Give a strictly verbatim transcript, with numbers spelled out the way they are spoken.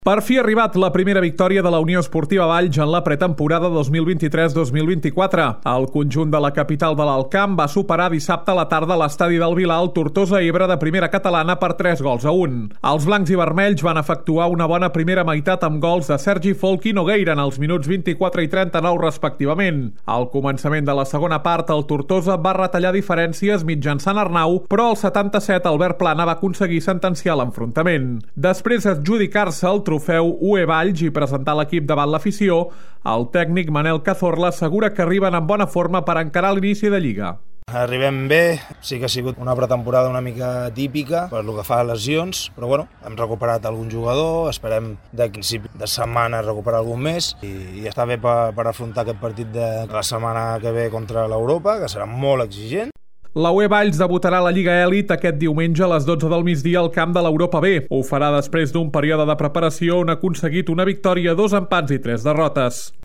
Per fi ha arribat la primera victòria de la Unió Esportiva Valls en la pretemporada dos mil vint-i-tres dos mil vint-i-quatre. El conjunt de la capital de l'Alt Camp va superar dissabte a la tarda a l'estadi del Vilar el Tortosa Ebre de primera catalana per tres gols a un. Els blancs i vermells van efectuar una bona primera meitat amb gols de Sergi Folch i Nogueira en els minuts vint-i-quatre i trenta-nou respectivament. Al començament de la segona part, el Tortosa va retallar diferències mitjançant Arnau, però al setanta-set Albert Plana va aconseguir sentenciar l'enfrontament. Després d'adjudicar-se el trofeu U E Valls i presentar l'equip davant l'afició, el tècnic Manel Cazorla assegura que arriben en bona forma per encarar l'inici de Lliga. Arribem bé, sí que ha sigut una pretemporada una mica típica per lo que fa a lesions, però bueno, hem recuperat algun jugador, esperem de principi de setmana recuperar algun més i, i està bé per, per afrontar aquest partit de la setmana que ve contra l'Europa, que serà molt exigent. La U E Valls debutarà a la Lliga Elit aquest diumenge a les dotze del migdia al camp de l'Europa B. Ho farà després d'un període de preparació on ha aconseguit una victòria, dos empats i tres derrotes.